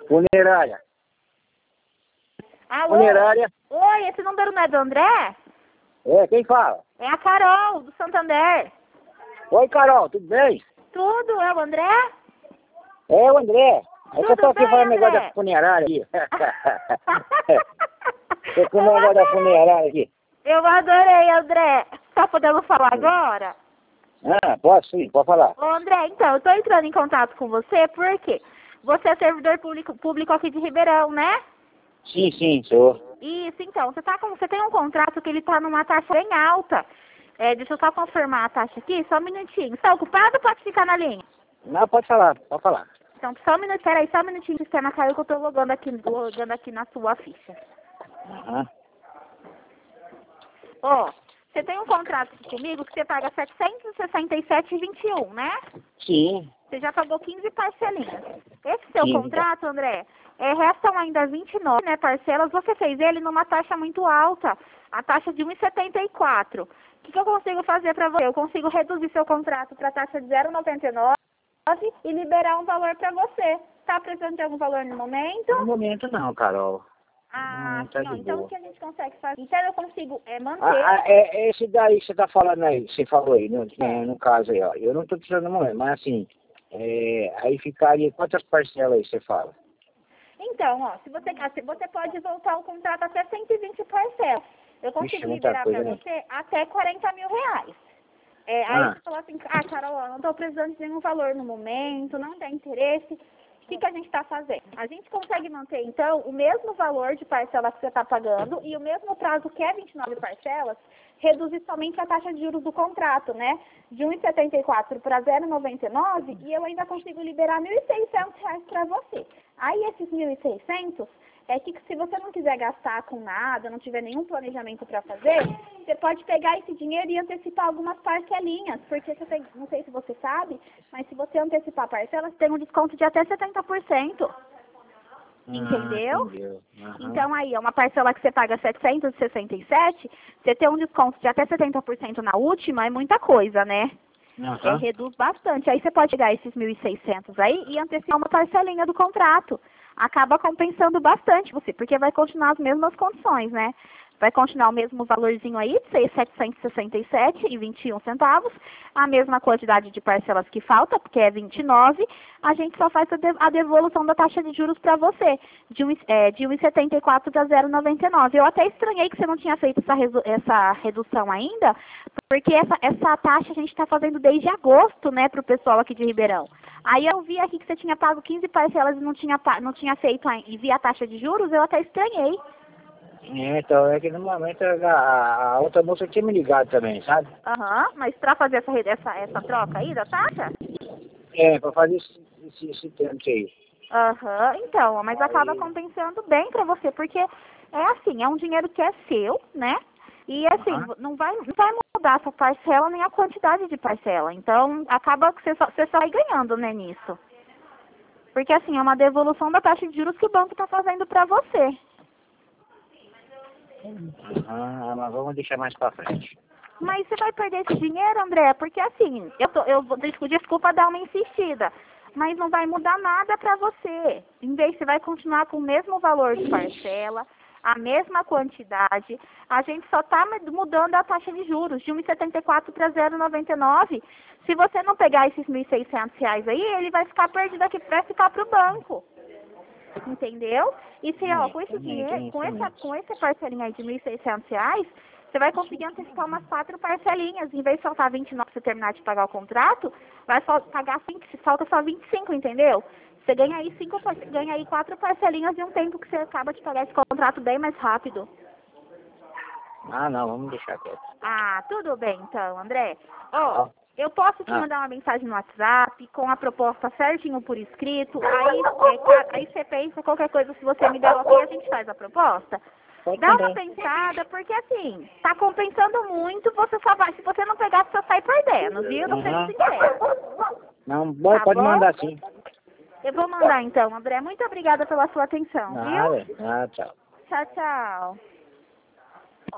Funerária. Alô? Funerária. Oi, esse número não é do André? É, quem fala? É a Carol, do Santander. Oi, Carol, tudo bem? Tudo, é o André? É o André. É que eu tô Tudo aqui bem, falando negócio André? da funerária aqui. Tô com o negócio da funerária aqui. Eu adorei, André. Tá podendo falar agora? Ah, posso sim, pode falar. Ô, André, então, eu tô entrando em contato com você porque você é servidor público aqui de Ribeirão, né? Sim, sou. Isso, então, você tem um contrato que ele tá numa taxa bem alta. Deixa eu só confirmar a taxa aqui, só um minutinho. Você tá ocupado ou pode ficar na linha? Não, pode falar, pode falar. Então, só um minuto, peraí, só um minutinho, o sistema caiu que eu tô logando aqui na sua ficha. Aham. Ó, você tem um contrato comigo que você paga R$ 767,21, né? Sim. Você já pagou 15 parcelinhas. Esse seu Sim. contrato, André, restam ainda 29, né, parcelas. Você fez ele numa taxa muito alta, a taxa de 1,74. O que eu consigo fazer para você? Eu consigo reduzir seu contrato para a taxa de 0,99 e liberar um valor para você. Tá precisando de algum valor no momento? No momento não, Carol. Ah, Tá não. de Então o boa. que a gente consegue fazer? Então eu consigo manter. É esse daí que você tá falando aí, você falou aí, no caso aí, ó. Eu não tô precisando no momento, mas assim, aí ficaria quantas parcelas aí você fala? Então, ó, se você pode voltar o contrato até 120 parcelas. Eu consigo Vixe, muita liberar para coisa, né? você até R$ 40 mil. Aí você fala assim, Carol, eu não estou precisando de nenhum valor no momento, não tem interesse. O que a gente está fazendo? A gente consegue manter, então, o mesmo valor de parcela que você está pagando e o mesmo prazo que é 29 parcelas, reduzir somente a taxa de juros do contrato, né? De 1,74 para 0,99 e eu ainda consigo liberar R$ 1.600 para você. Aí esses 1.600 que se você não quiser gastar com nada, não tiver nenhum planejamento para fazer, você pode pegar esse dinheiro e antecipar algumas parcelinhas, porque você tem, não sei se você sabe, mas se você antecipar parcelas, tem um desconto de até 70%. Entendeu? Entendeu. Então aí, é uma parcela que você paga 767, você tem um desconto de até 70% na última, é muita coisa, né? Reduz bastante. Aí você pode pegar esses 1.600 aí e antecipar uma parcelinha do contrato. Acaba compensando bastante você, porque vai continuar as mesmas condições, né? Vai continuar o mesmo valorzinho aí, de R$ 767,21, a mesma quantidade de parcelas que falta, porque é 29, a gente só faz a devolução da taxa de juros para você, de 1,74 para 0,99. Eu até estranhei que você não tinha feito essa redução ainda, porque essa taxa a gente está fazendo desde agosto, né, para o pessoal aqui de Ribeirão. Aí eu vi aqui que você tinha pago 15 parcelas e não tinha feito e vi a taxa de juros, eu até estranhei. Então, é que no momento a outra moça tinha me ligado também, sabe? Mas para fazer essa troca aí da taxa? Pra fazer esse tempo aí. Então, mas acaba compensando bem para você, porque é assim, é um dinheiro que é seu, né? E assim, não vai mudar essa parcela nem a quantidade de parcela. Então, acaba que você só vai ganhando, né, nisso. Porque assim, é uma devolução da taxa de juros que o banco está fazendo para você. Mas vamos deixar mais pra frente. Mas você vai perder esse dinheiro, André, porque assim, desculpa dar uma insistida, mas não vai mudar nada para você. Em vez, você vai continuar com o mesmo valor de parcela, a mesma quantidade, a gente só está mudando a taxa de juros de 1,74 para 0,99. Se você não pegar esses R$ 1.600 aí, ele vai ficar perdido aqui, vai ficar para o banco. Entendeu? E se, com esse dinheiro, com essa parcelinha aí de R$ 1.600, você vai conseguir antecipar umas 4 parcelinhas. Em vez de faltar 29 para você terminar de pagar o contrato, vai pagar 5, falta só 25, entendeu? Você ganha aí 4 parcelinhas em um tempo que você acaba de pagar esse contrato bem mais rápido. Não, vamos deixar quieto. Tudo bem então, André. Eu posso te mandar uma mensagem no WhatsApp com a proposta certinho por escrito. Aí você pensa, qualquer coisa, se você me der ok, a gente faz a proposta. Dá uma pensada, porque assim, tá compensando muito, se você não pegar, você só sai perdendo, viu? Não sei sincero. Não, pode mandar sim. Eu vou mandar então, André. Muito obrigada pela sua atenção, viu? Tchau. Tchau, tchau.